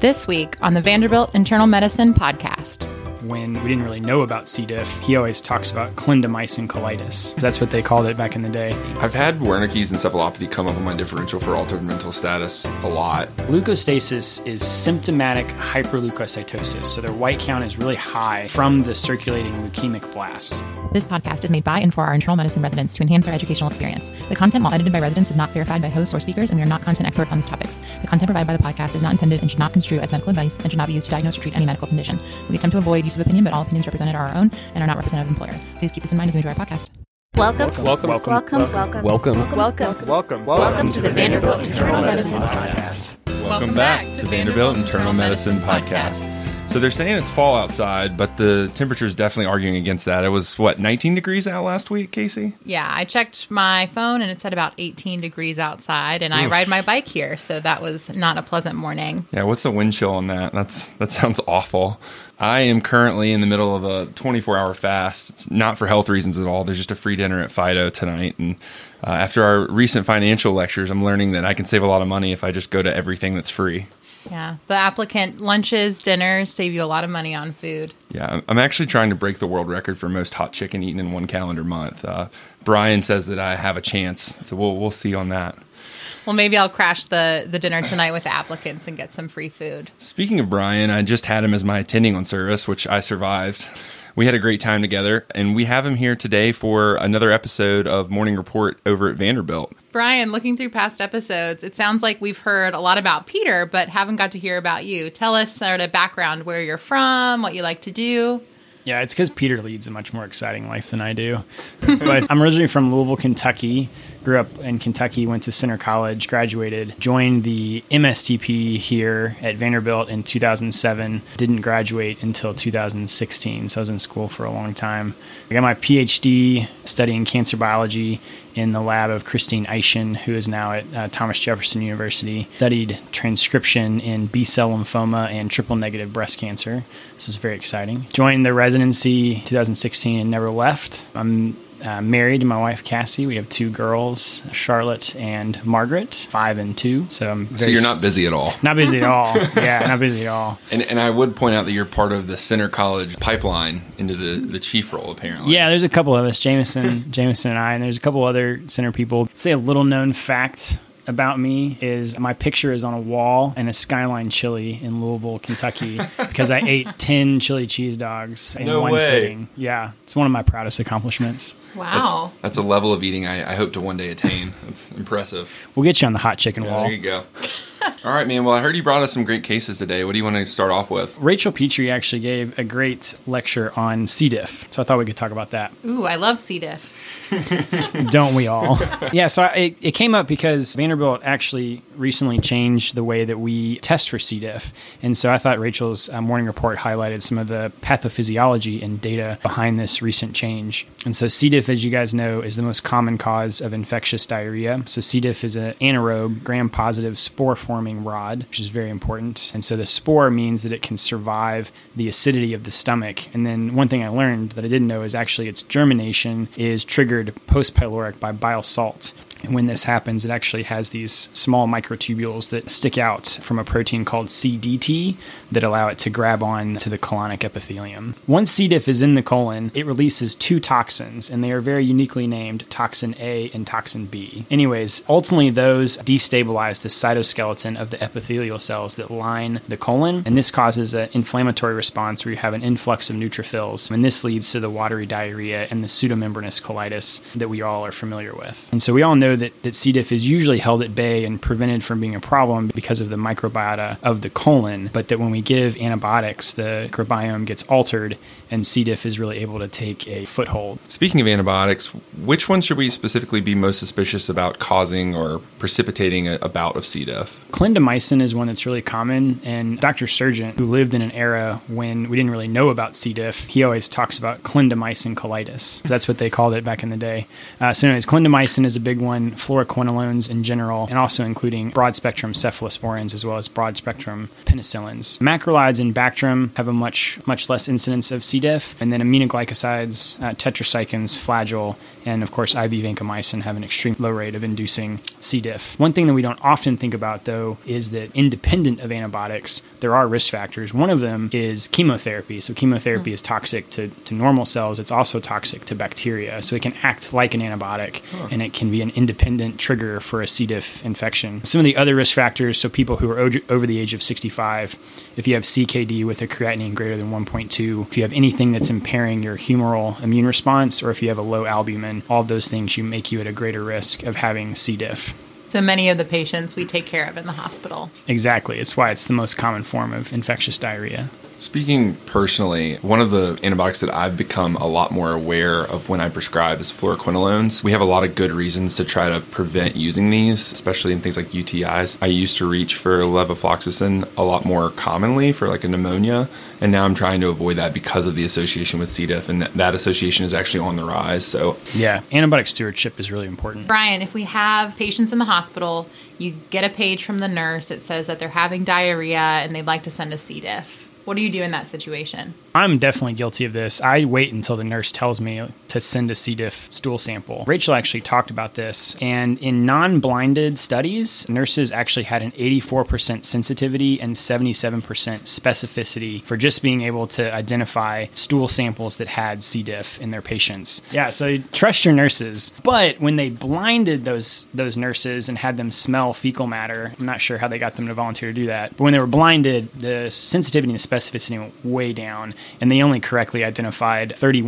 This week on the Vanderbilt Internal Medicine Podcast. When we didn't really know about C. diff, he always talks about clindamycin colitis. That's what they called it back in the day. I've had Wernicke's encephalopathy come up on my differential for altered mental status a lot. Leukostasis is symptomatic hyperleukocytosis, so their white count is really high from the circulating leukemic blasts. This podcast is made by and for our internal medicine residents to enhance our educational experience. The content, while edited by residents, is not verified by hosts or speakers, and we are not content experts on these topics. The content provided by the podcast is not intended and should not construe as medical advice and should not be used to diagnose or treat any medical condition. We attempt to avoid use of opinion, but all opinions represented are our own and are not representative of the employer. Please keep this in mind as we enjoy our podcast. Welcome to the Vanderbilt Internal Medicine Podcast. Welcome back to Vanderbilt Internal Medicine Podcast. So they're saying it's fall outside, but the temperature is definitely arguing against that. It was, 19 degrees out last week, Casey? Yeah, I checked my phone and it said about 18 degrees outside, and I ride my bike here, so that was not a pleasant morning. Yeah, what's the wind chill on that? That sounds awful. I am currently in the middle of a 24-hour fast. It's not for health reasons at all. There's just a free dinner at Fido tonight, and after our recent financial lectures, I'm learning that I can save a lot of money if I just go to everything that's free. Yeah, the applicant lunches, dinners save you a lot of money on food. Yeah, I'm actually trying to break the world record for most hot chicken eaten in one calendar month. Brian says that I have a chance, so we'll see on that. Well, maybe I'll crash the dinner tonight with the applicants and get some free food. Speaking of Brian, I just had him as my attending on service, which I survived. We had a great time together, and we have him here today for another episode of Morning Report over at Vanderbilt. Brian, looking through past episodes, it sounds like we've heard a lot about Peter, but haven't got to hear about you. Tell us sort of background, where you're from, what you like to do. Yeah, it's because Peter leads a much more exciting life than I do. But I'm originally from Louisville, Kentucky. Grew up in Kentucky, went to Centre College, graduated, joined the MSTP here at Vanderbilt in 2007. Didn't graduate until 2016, so I was in school for a long time. I got my PhD studying cancer biology in the lab of Christine Eischen, who is now at Thomas Jefferson University. Studied transcription in B-cell lymphoma and triple-negative breast cancer. This was very exciting. Joined the residency 2016 and never left. I'm married to my wife, Cassie. We have two girls, Charlotte and Margaret, 5 and 2. So you're not busy at all. Not busy at all. Yeah, not busy at all. And I would point out that you're part of the Centre College pipeline into the chief role, apparently. Yeah, there's a couple of us, Jameson and I, and there's a couple other Centre people. I'd say a little known fact about me is my picture is on a wall in a Skyline Chili in Louisville, Kentucky, because I ate 10 chili cheese dogs in one sitting. Yeah, it's one of my proudest accomplishments. Wow. That's a level of eating I hope to one day attain. That's impressive. We'll get you on the hot chicken wall. There you go. All right, man. Well, I heard you brought us some great cases today. What do you want to start off with? Rachel Petrie actually gave a great lecture on C. diff, so I thought we could talk about that. Ooh, I love C. diff. Don't we all? Yeah, so it came up because Vanderbilt actually recently changed the way that we test for C. diff. And so I thought Rachel's morning report highlighted some of the pathophysiology and data behind this recent change. And so C. diff, as you guys know, is the most common cause of infectious diarrhea. So C. diff is an anaerobe, gram-positive, spore-forming rod, which is very important. And so the spore means that it can survive the acidity of the stomach. And then one thing I learned that I didn't know is actually its germination is triggered post-pyloric by bile salt. And when this happens, it actually has these small microtubules that stick out from a protein called CDT that allow it to grab on to the colonic epithelium. Once C. diff is in the colon, it releases two toxins, and they are very uniquely named toxin A and toxin B. Anyways, ultimately those destabilize the cytoskeleton of the epithelial cells that line the colon, and this causes an inflammatory response where you have an influx of neutrophils, and this leads to the watery diarrhea and the pseudomembranous colitis that we all are familiar with. And so we all know that C. diff is usually held at bay and prevented from being a problem because of the microbiota of the colon, but that when we give antibiotics, the microbiome gets altered and C. diff is really able to take a foothold. Speaking of antibiotics, which ones should we specifically be most suspicious about causing or precipitating a bout of C. diff? Clindamycin is one that's really common, and Dr. Sargent, who lived in an era when we didn't really know about C. diff, he always talks about clindamycin colitis. That's what they called it back in the day. So anyways, clindamycin is a big one. on fluoroquinolones in general, and also including broad-spectrum cephalosporins as well as broad-spectrum penicillins. Macrolides and Bactrim have a much less incidence of C. diff, and then aminoglycosides, tetracyclines, Flagyl, and of course IV vancomycin have an extreme low rate of inducing C. diff. One thing that we don't often think about, though, is that independent of antibiotics, there are risk factors. One of them is chemotherapy. So chemotherapy is toxic to normal cells. It's also toxic to bacteria. So it can act like an antibiotic, and it can be an independent trigger for a C. diff infection. Some of the other risk factors, so people who are over the age of 65, if you have CKD with a creatinine greater than 1.2, if you have anything that's impairing your humoral immune response, or if you have a low albumin, all of those things make you at a greater risk of having C. diff. So many of the patients we take care of in the hospital. Exactly. It's why it's the most common form of infectious diarrhea. Speaking personally, one of the antibiotics that I've become a lot more aware of when I prescribe is fluoroquinolones. We have a lot of good reasons to try to prevent using these, especially in things like UTIs. I used to reach for levofloxacin a lot more commonly for like a pneumonia, and now I'm trying to avoid that because of the association with C. diff, and that association is actually on the rise. So yeah, antibiotic stewardship is really important. Brian, if we have patients in the hospital, you get a page from the nurse that says that they're having diarrhea and they'd like to send a C. diff. What do you do in that situation? I'm definitely guilty of this. I wait until the nurse tells me to send a C. diff stool sample. Rachel actually talked about this, and in non-blinded studies, nurses actually had an 84% sensitivity and 77% specificity for just being able to identify stool samples that had C. diff in their patients. Yeah, so trust your nurses. But when they blinded those nurses and had them smell fecal matter, I'm not sure how they got them to volunteer to do that, but when they were blinded, the sensitivity and the specificity went way down, and they only correctly identified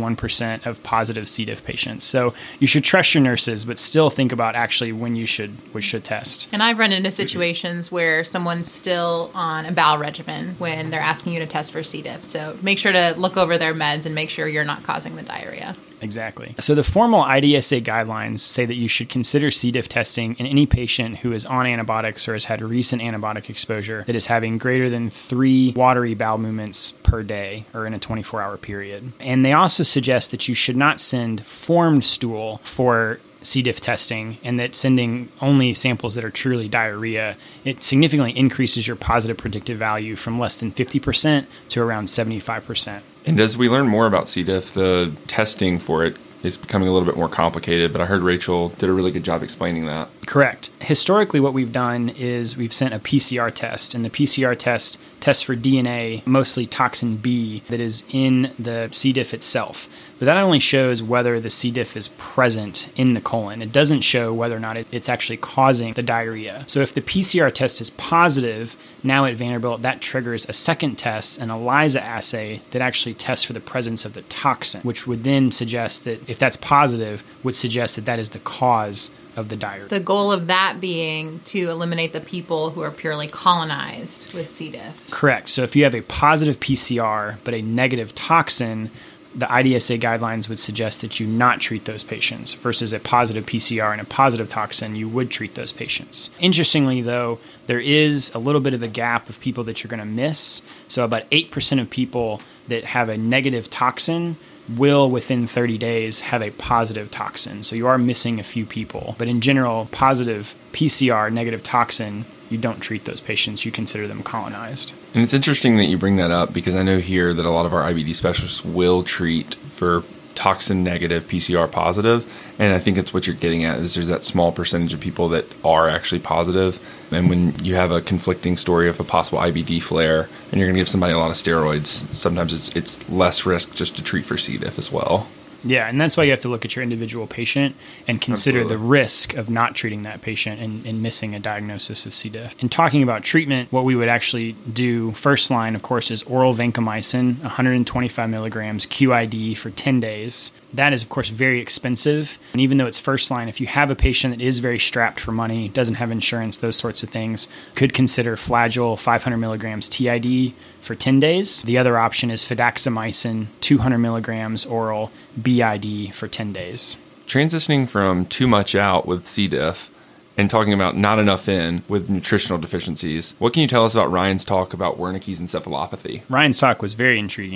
31% of positive C. diff patients. So you should trust your nurses, but still think about actually when you should test. And I've run into situations where someone's still on a bowel regimen when they're asking you to test for C. diff. So make sure to look over their meds and make sure you're not causing the diarrhea. Exactly. So the formal IDSA guidelines say that you should consider C. diff testing in any patient who is on antibiotics or has had recent antibiotic exposure that is having greater than 3 watery bowel movements per day or in a 24-hour period. And they also suggest that you should not send formed stool for C. diff testing, and that sending only samples that are truly diarrhea, it significantly increases your positive predictive value from less than 50% to around 75%. And as we learn more about C. diff, the testing for it is becoming a little bit more complicated, but I heard Rachel did a really good job explaining that. Correct. Historically, what we've done is we've sent a PCR test, and the PCR test tests for DNA, mostly toxin B, that is in the C. diff itself. But that only shows whether the C. diff is present in the colon. It doesn't show whether or not it's actually causing the diarrhea. So if the PCR test is positive, now at Vanderbilt, that triggers a second test, an ELISA assay, that actually tests for the presence of the toxin, which would then suggest that if that's positive, would suggest that that is the cause of the diarrhea. The goal of that being to eliminate the people who are purely colonized with C. diff. Correct. So if you have a positive PCR but a negative toxin, the IDSA guidelines would suggest that you not treat those patients versus a positive PCR and a positive toxin, you would treat those patients. Interestingly, though, there is a little bit of a gap of people that you're going to miss. So about 8% of people that have a negative toxin will within 30 days have a positive toxin. So you are missing a few people. But in general, positive PCR, negative toxin, you don't treat those patients. You consider them colonized. And it's interesting that you bring that up because I know here that a lot of our IBD specialists will treat for toxin negative, PCR positive. And I think it's what you're getting at is there's that small percentage of people that are actually positive. And when you have a conflicting story of a possible IBD flare and you're going to give somebody a lot of steroids, sometimes it's less risk just to treat for C. diff as well. Yeah, and that's why you have to look at your individual patient and consider Absolutely. the risk of not treating that patient and missing a diagnosis of C. diff. And talking about treatment, what we would actually do first line, of course, is oral vancomycin, 125 milligrams QID for 10 days. That is, of course, very expensive. And even though it's first line, if you have a patient that is very strapped for money, doesn't have insurance, those sorts of things, could consider Flagyl 500 milligrams TID for 10 days. The other option is fidaxomicin 200 milligrams oral BID for 10 days. Transitioning from too much out with C. diff and talking about not enough in with nutritional deficiencies, what can you tell us about Ryan's talk about Wernicke's encephalopathy? Ryan's talk was very intriguing.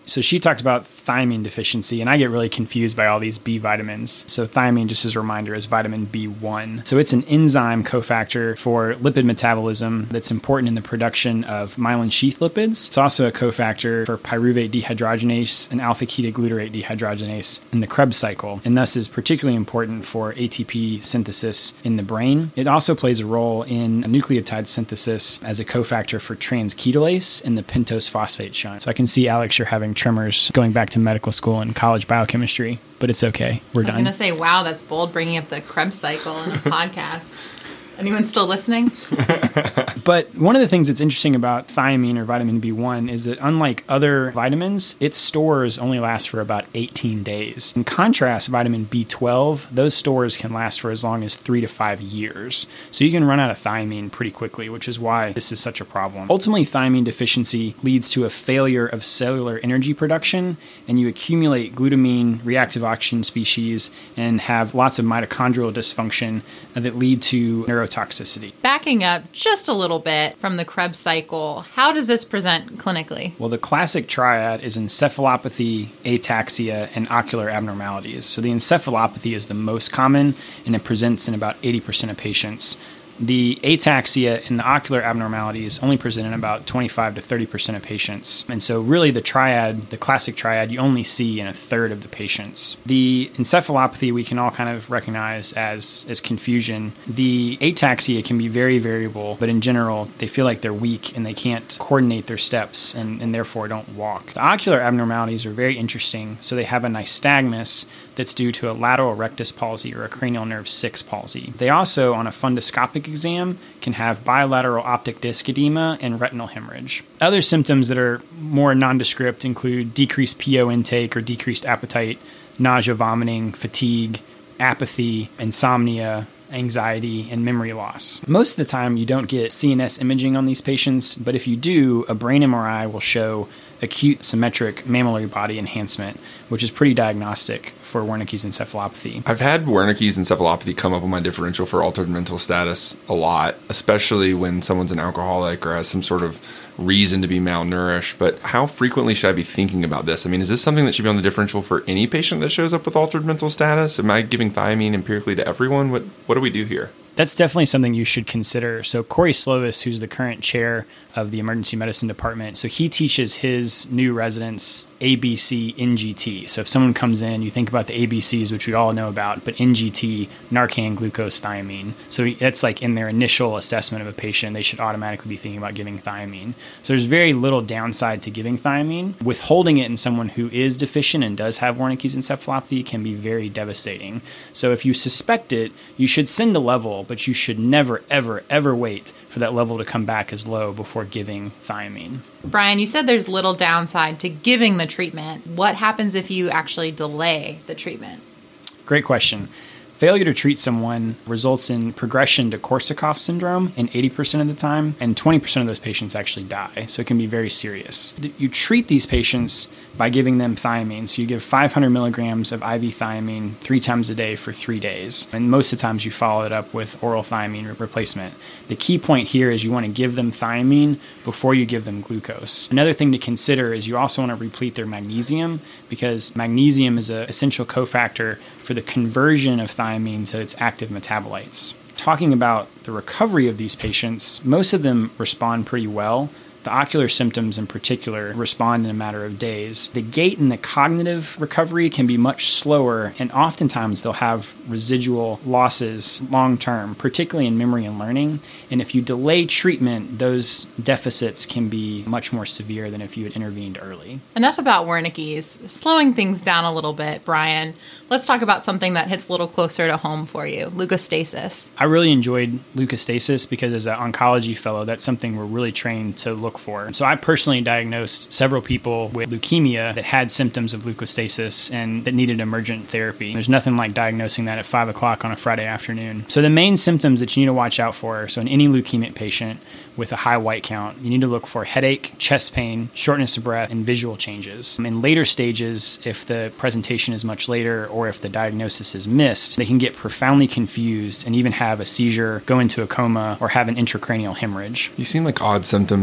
So she talked about thiamine deficiency, and I get really confused by all these B vitamins. So thiamine, just as a reminder, is vitamin B1. So it's an enzyme cofactor for lipid metabolism that's important in the production of myelin sheath lipids. It's also a cofactor for pyruvate dehydrogenase and alpha-ketoglutarate dehydrogenase in the Krebs cycle, and thus is particularly important for ATP synthesis in the brain. It also plays a role in nucleotide synthesis as a cofactor for transketolase in the pentose phosphate shunt. So I can see, Alex, you're having tremors going back to medical school and college biochemistry, but it's okay. We're done. I was going to say, wow, that's bold bringing up the Krebs cycle in a podcast. Anyone still listening? But one of the things that's interesting about thiamine or vitamin B1 is that unlike other vitamins, its stores only last for about 18 days. In contrast, vitamin B12, those stores can last for as long as 3 to 5 years. So you can run out of thiamine pretty quickly, which is why this is such a problem. Ultimately, thiamine deficiency leads to a failure of cellular energy production, and you accumulate glutamine, reactive oxygen species, and have lots of mitochondrial dysfunction that lead to neurotoxicity. Backing up just a little bit from the Krebs cycle, how does this present clinically? Well, the classic triad is encephalopathy, ataxia, and ocular abnormalities. So the encephalopathy is the most common, and it presents in about 80% of patients. The ataxia and the ocular abnormalities only present in about 25 to 30% of patients. And so really the triad, the classic triad, you only see in a third of the patients. The encephalopathy we can all kind of recognize as confusion. The ataxia can be very variable, but in general, they feel like they're weak and they can't coordinate their steps and therefore don't walk. The ocular abnormalities are very interesting. So they have a nystagmus that's due to a lateral rectus palsy or a cranial nerve 6 palsy. They also, on a fundoscopic exam, can have bilateral optic disc edema and retinal hemorrhage. Other symptoms that are more nondescript include decreased PO intake or decreased appetite, nausea, vomiting, fatigue, apathy, insomnia, anxiety, and memory loss. Most of the time, you don't get CNS imaging on these patients, but if you do, a brain MRI will show acute symmetric mammillary body enhancement, which is pretty diagnostic for Wernicke's encephalopathy. I've had Wernicke's encephalopathy come up on my differential for altered mental status a lot, especially when someone's an alcoholic or has some sort of reason to be malnourished. But how frequently should I be thinking about this? I mean, is this something that should be on the differential for any patient that shows up with altered mental status? Am I giving thiamine empirically to everyone? What do we do here? That's definitely something you should consider. So Corey Slovis, who's the current chair of the emergency medicine department, so he teaches his new residents ABC NGT. So if someone comes in, you think about the ABCs, which we all know about, but NGT, Narcan, glucose, thiamine. So that's like in their initial assessment of a patient, they should automatically be thinking about giving thiamine. So there's very little downside to giving thiamine. Withholding it in someone who is deficient and does have Wernicke's encephalopathy can be very devastating. So if you suspect it, you should send a level, but you should never, ever, ever wait for that level to come back as low before giving thiamine. Brian, you said there's little downside to giving the treatment. What happens if you actually delay the treatment? Great question. Failure to treat someone results in progression to Korsakoff syndrome in 80% of the time, and 20% of those patients actually die, so it can be very serious. You treat these patients by giving them thiamine, so you give 500 milligrams of IV thiamine 3 times a day for 3 days, and most of the times you follow it up with oral thiamine replacement. The key point here is you want to give them thiamine before you give them glucose. Another thing to consider is you also want to replete their magnesium, because magnesium is an essential cofactor for the conversion of thiamine to its active metabolites. Talking about the recovery of these patients, most of them respond pretty well. The ocular symptoms in particular respond in a matter of days. The gait and the cognitive recovery can be much slower, and oftentimes they'll have residual losses long term, particularly in memory and learning. And if you delay treatment, those deficits can be much more severe than if you had intervened early. Enough about Wernicke's. Slowing things down a little bit, Brian, let's talk about something that hits a little closer to home for you, leukostasis. I really enjoyed leukostasis because as an oncology fellow, that's something we're really trained to look for. So I personally diagnosed several people with leukemia that had symptoms of leukostasis and that needed emergent therapy. There's nothing like diagnosing that at 5 o'clock on a Friday afternoon. So the main symptoms that you need to watch out for, so in any leukemic patient with a high white count, you need to look for headache, chest pain, shortness of breath, and visual changes. In later stages, if the presentation is much later or if the diagnosis is missed, they can get profoundly confused and even have a seizure, go into a coma, or have an intracranial hemorrhage. These seem like odd symptoms for a patient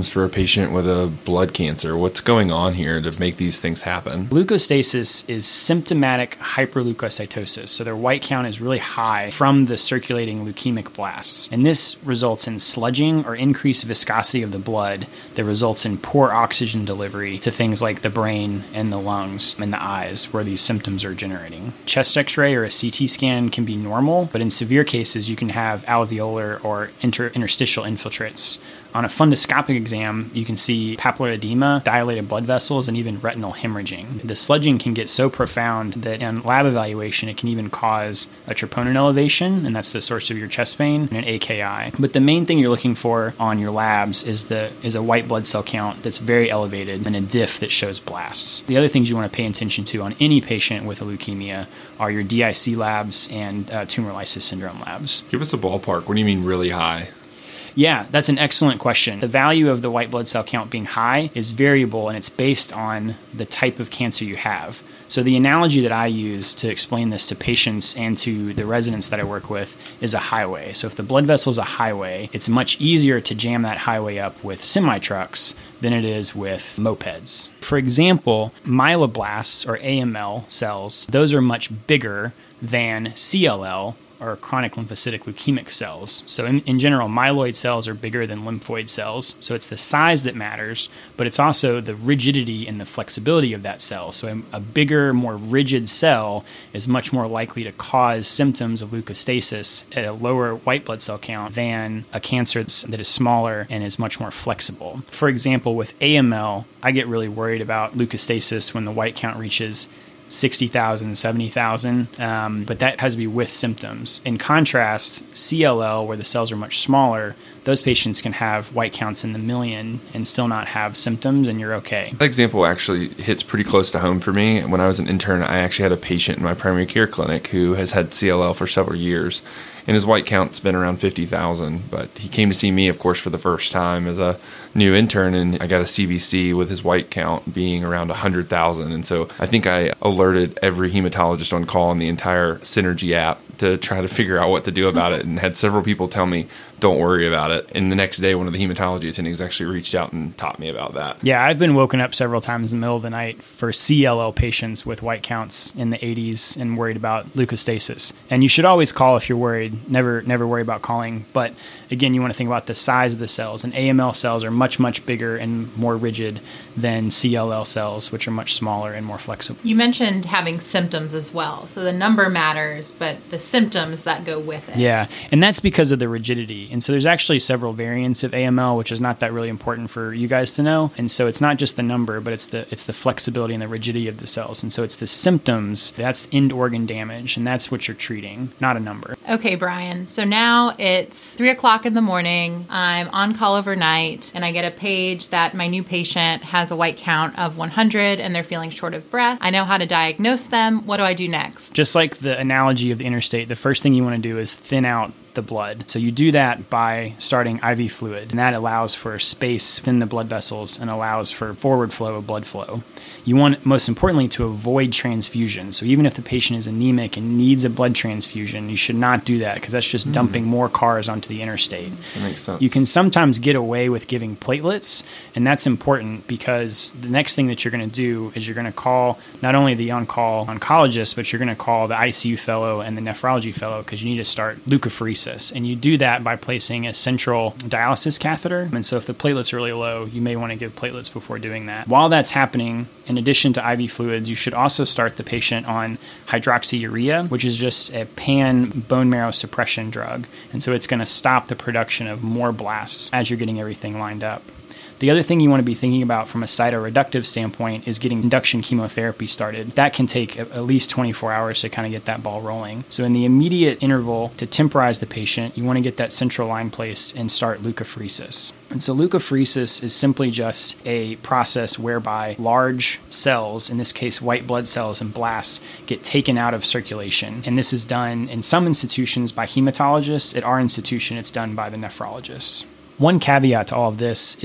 patient with a blood cancer? What's going on here to make these things happen? Leukostasis is symptomatic hyperleukocytosis. So their white count is really high from the circulating leukemic blasts. And this results in sludging or increased viscosity of the blood that results in poor oxygen delivery to things like the brain and the lungs and the eyes where these symptoms are generating. Chest x-ray or a CT scan can be normal, but in severe cases you can have alveolar or interstitial infiltrates. On a fundoscopic exam, you can see papillary edema, dilated blood vessels, and even retinal hemorrhaging. The sludging can get so profound that in lab evaluation, it can even cause a troponin elevation, and that's the source of your chest pain, and an AKI. But the main thing you're looking for on your labs is a white blood cell count that's very elevated and a diff that shows blasts. The other things you want to pay attention to on any patient with a leukemia are your DIC labs and tumor lysis syndrome labs. Give us a ballpark. What do you mean really high? Yeah, that's an excellent question. The value of the white blood cell count being high is variable, and it's based on the type of cancer you have. So the analogy that I use to explain this to patients and to the residents that I work with is a highway. So if the blood vessel is a highway, it's much easier to jam that highway up with semi-trucks than it is with mopeds. For example, myeloblasts or AML cells, those are much bigger than CLL, or chronic lymphocytic leukemic cells. So in general, myeloid cells are bigger than lymphoid cells. So it's the size that matters, but it's also the rigidity and the flexibility of that cell. So a bigger, more rigid cell is much more likely to cause symptoms of leukostasis at a lower white blood cell count than a cancer that is smaller and is much more flexible. For example, with AML, I get really worried about leukostasis when the white count reaches 60,000, 70,000, but that has to be with symptoms. In contrast, CLL, where the cells are much smaller, those patients can have white counts in the million and still not have symptoms, and you're okay. That example actually hits pretty close to home for me. When I was an intern, I actually had a patient in my primary care clinic who has had CLL for several years, and his white count's been around 50,000, but he came to see me, of course, for the first time as a new intern, and I got a CBC with his white count being around 100,000. And so I think I alerted every hematologist on call in the entire Synergy app to try to figure out what to do about it, and had several people tell me, don't worry about it. And the next day, one of the hematology attendings actually reached out and taught me about that. Yeah, I've been woken up several times in the middle of the night for CLL patients with white counts in the 80s and worried about leukostasis. And you should always call if you're worried. Never worry about calling. But again, you want to think about the size of the cells. And AML cells are much, much bigger and more rigid than CLL cells, which are much smaller and more flexible. You mentioned having symptoms as well. So the number matters, but the symptoms that go with it. Yeah, and that's because of the rigidity. And so there's actually several variants of AML, which is not that really important for you guys to know. And so it's not just the number, but it's the flexibility and the rigidity of the cells. And so it's the symptoms, that's end organ damage, and that's what you're treating, not a number. Okay, Brian. So now it's 3:00 in the morning. I'm on call overnight, and I get a page that my new patient has a white count of 100 and they're feeling short of breath. I know how to diagnose them. What do I do next? Just like the analogy of the interstate, the first thing you want to do is thin out the blood. So you do that by starting IV fluid, and that allows for space within the blood vessels and allows for forward flow of blood flow. You want, most importantly, to avoid transfusion. So even if the patient is anemic and needs a blood transfusion, you should not do that because that's just dumping more cars onto the interstate. That makes sense. You can sometimes get away with giving platelets, and that's important because the next thing that you're going to do is you're going to call not only the on-call oncologist, but you're going to call the ICU fellow and the nephrology fellow because you need to start leukapheresis. And you do that by placing a central dialysis catheter. And so if the platelets are really low, you may want to give platelets before doing that. While that's happening, in addition to IV fluids, you should also start the patient on hydroxyurea, which is just a pan bone marrow suppression drug. And so it's going to stop the production of more blasts as you're getting everything lined up. The other thing you want to be thinking about from a cytoreductive standpoint is getting induction chemotherapy started. That can take at least 24 hours to kind of get that ball rolling. So in the immediate interval to temporize the patient, you want to get that central line placed and start leukapheresis. And so leukapheresis is simply just a process whereby large cells, in this case white blood cells and blasts, get taken out of circulation. And this is done in some institutions by hematologists. At our institution, it's done by the nephrologists. One caveat to all of this is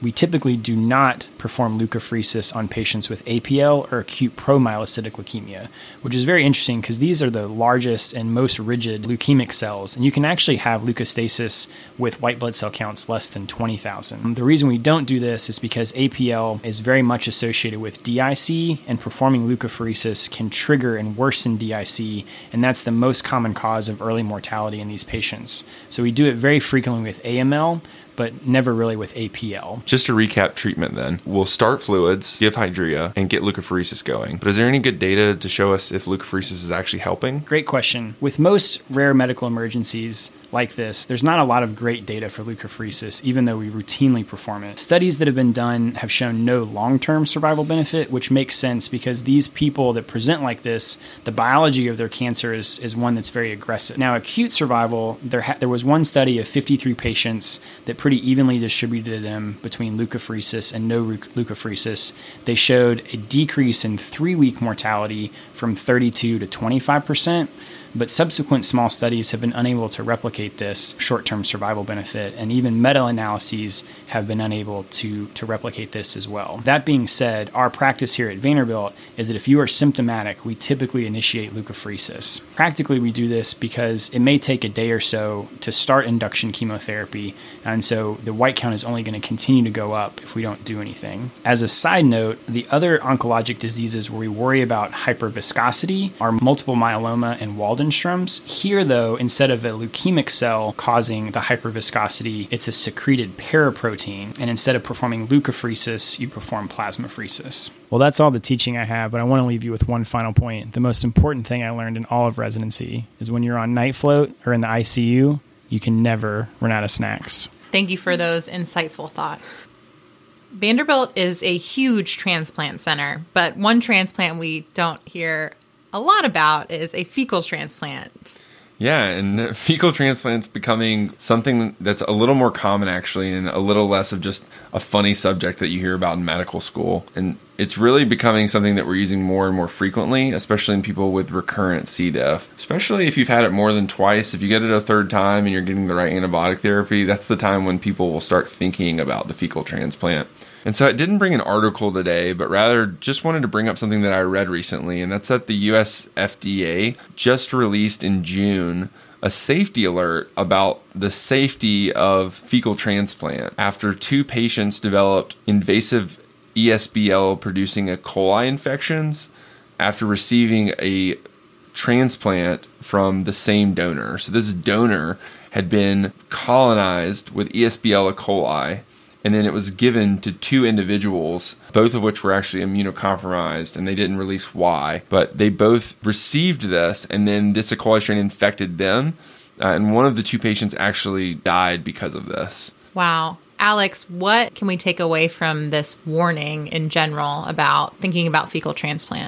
we typically do not perform leukapheresis on patients with APL or acute promyelocytic leukemia, which is very interesting because these are the largest and most rigid leukemic cells, and you can actually have leukostasis with white blood cell counts less than 20,000. The reason we don't do this is because APL is very much associated with DIC, and performing leukapheresis can trigger and worsen DIC, and that's the most common cause of early mortality in these patients. So we do it very frequently with AML, but never really with APL. Just to recap treatment then, we'll start fluids, give Hydrea, and get leukapheresis going. But is there any good data to show us if leukapheresis is actually helping? Great question. With most rare medical emergencies like this, there's not a lot of great data for leukapheresis, even though we routinely perform it. Studies that have been done have shown no long-term survival benefit, which makes sense because these people that present like this, the biology of their cancer is one that's very aggressive. Now, acute survival, there was one study of 53 patients that pretty evenly distributed them between leukapheresis and no leukapheresis. They showed a decrease in 3-week mortality from 32 to 25%. But subsequent small studies have been unable to replicate this short-term survival benefit, and even meta-analyses have been unable to replicate this as well. That being said, our practice here at Vanderbilt is that if you are symptomatic, we typically initiate leukapheresis. Practically, we do this because it may take a day or so to start induction chemotherapy, and so the white count is only going to continue to go up if we don't do anything. As a side note, the other oncologic diseases where we worry about hyperviscosity are multiple myeloma and Waldenström's. Here, though, instead of a leukemic cell causing the hyperviscosity, it's a secreted paraprotein. And instead of performing leukapheresis, you perform plasmapheresis. Well, that's all the teaching I have, but I want to leave you with one final point. The most important thing I learned in all of residency is when you're on night float or in the ICU, you can never run out of snacks. Thank you for those insightful thoughts. Vanderbilt is a huge transplant center, but one transplant we don't hear a lot about is a fecal transplant. Yeah, and fecal transplants becoming something that's a little more common, actually, and a little less of just a funny subject that you hear about in medical school. And it's really becoming something that we're using more and more frequently, especially in people with recurrent C. diff. Especially if you've had it more than twice. If you get it a third time and you're getting the right antibiotic therapy, that's the time when people will start thinking about the fecal transplant. And so I didn't bring an article today, but rather just wanted to bring up something that I read recently, and that's that the US FDA just released in June a safety alert about the safety of fecal transplant after 2 patients developed invasive ESBL-producing E. coli infections after receiving a transplant from the same donor. So this donor had been colonized with ESBL E. coli, and then it was given to 2 individuals, both of which were actually immunocompromised, and they didn't release why. But they both received this, and then this E. coli strain infected them, and one of the 2 patients actually died because of this. Wow. Alex, what can we take away from this warning in general about thinking about fecal transplant?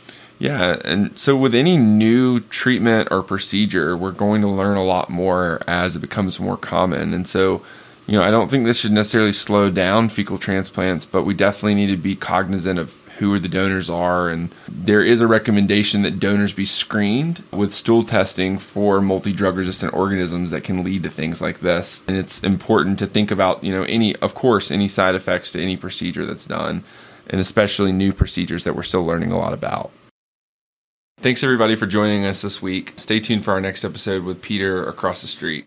Yeah, and so with any new treatment or procedure, we're going to learn a lot more as it becomes more common. And so, I don't think this should necessarily slow down fecal transplants, but we definitely need to be cognizant of who the donors are. And there is a recommendation that donors be screened with stool testing for multi-drug resistant organisms that can lead to things like this. And it's important to think about, any side effects to any procedure that's done, and especially new procedures that we're still learning a lot about. Thanks everybody for joining us this week. Stay tuned for our next episode with Peter across the street.